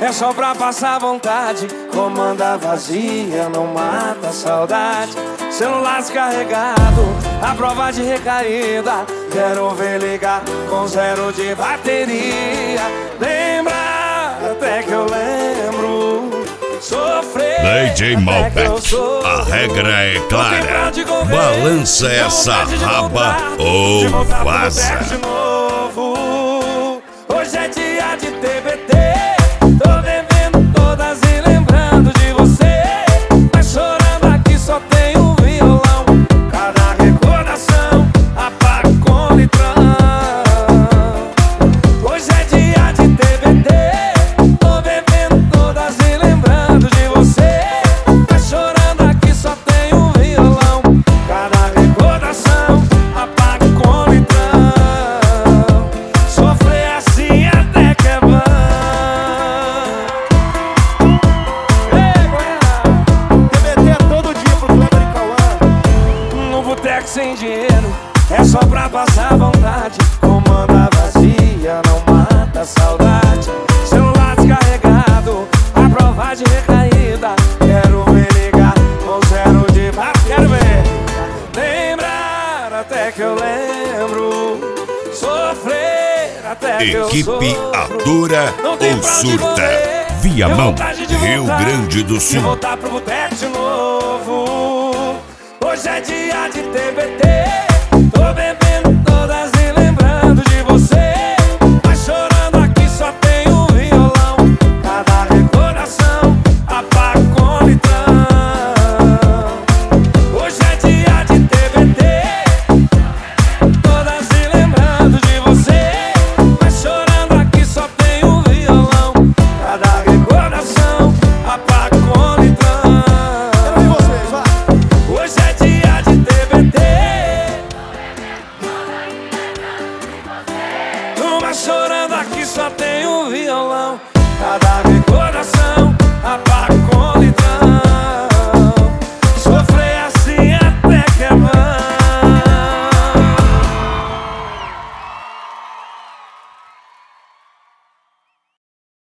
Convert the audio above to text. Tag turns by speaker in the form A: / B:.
A: é só pra passar vontade. Comanda vazia, não mata a saudade. Celular descarregado, a prova de recaída. Quero ver ligar com 0 de bateria. Lembra, até que eu lembro. Sofrer,
B: DJ Malbec, a regra é clara. Balança essa raba ou vaza.
A: Hoje é dia de TBT. Tô bebendo todas e lembrando de você. Mas chorando aqui só tem um violão. Cada recordação apaga com litrão. Hoje é dia de TBT. Tô bebendo todas e lembrando de você. Mas chorando aqui só tem um violão. Cada recordação apaga com litrão. Sofrer assim até que é bom. TBT é todo dia pro Kleber e Cauã. No boteco sem dinheiro, é só pra passar vontade. Comanda vazia, não mata a saudade. Celular descarregado, a prova de recaída. Quero ver ligar com 0 de bateria. Quero ver lembrar até que eu lembro. Sofrer até que eu sofro.
B: Equipe Atura ou Surta, Viamão, Rio Grande do
A: De
B: Sul.
A: voltar pro boteco de novo. Hoje é dia de TBT. Tô bebendo todas e lembrando de você. Mas chorando aqui só tem um violão. Cada recordação apaga com litrão. Hoje é dia de TBT. Todas e lembrando de você. Mas chorando aqui só tem um violão. Cada recordação apaga com litrão. Hoje é dia de TBT. Mas chorando aqui só tem um violão. Cada recordação apaga